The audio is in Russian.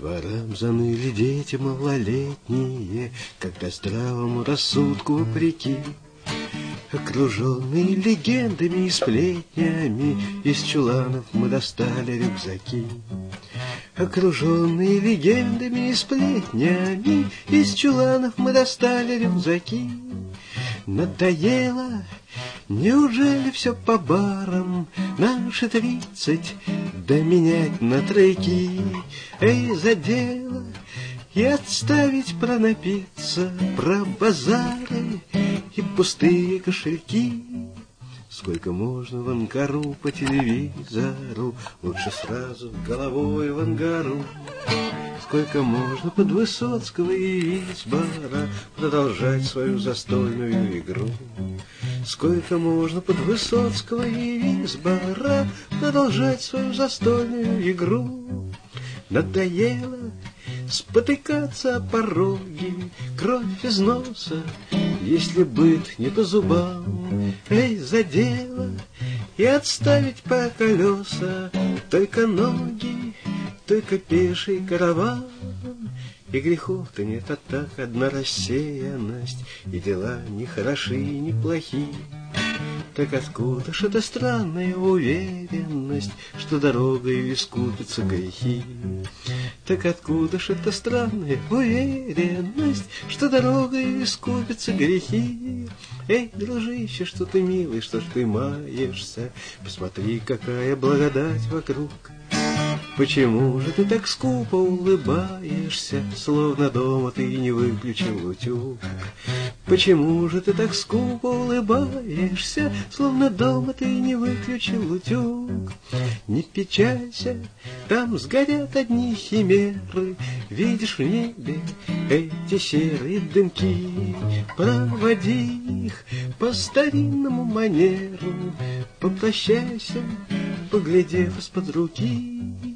дворам заныли дети малолетние, когда здравому рассудку вопреки. Окруженные легендами и сплетнями, из чуланов мы достали рюкзаки. Окруженные легендами и сплетнями, из чуланов мы достали рюкзаки. Надоело, неужели все по барам, наши 30, да менять на тройки? Эй, за дело и отставить про напиться, про базары и пустые кошельки. Сколько можно в Анкару по телевизору, лучше сразу головой в Ангару. Сколько можно под Высоцкого и Висбора продолжать свою застольную игру. Сколько можно под Высоцкого и Висбора продолжать свою застольную игру. Надоело спотыкаться о пороге, кровь из носа, если быт не по зубам. Эй, за дело и отставить по колеса только ноги, только пеший караван. И грехов-то нет, а так одна рассеянность, и дела не хороши, не плохи. Так откуда ж эта странная уверенность, что дорогой искупятся грехи? Так откуда ж эта странная уверенность, что дорогой искупятся грехи? Эй, дружище, что ты милый, что ж ты маешься? Посмотри, какая благодать вокруг. Почему же ты так скупо улыбаешься, словно дома ты не выключил утюг? Почему же ты так скупо улыбаешься, словно дома ты не выключил утюг? Не печалься, там сгорят одни химеры, видишь в небе эти серые дымки. Проводи их по старинному манеру, попрощайся, поглядев из-под руки.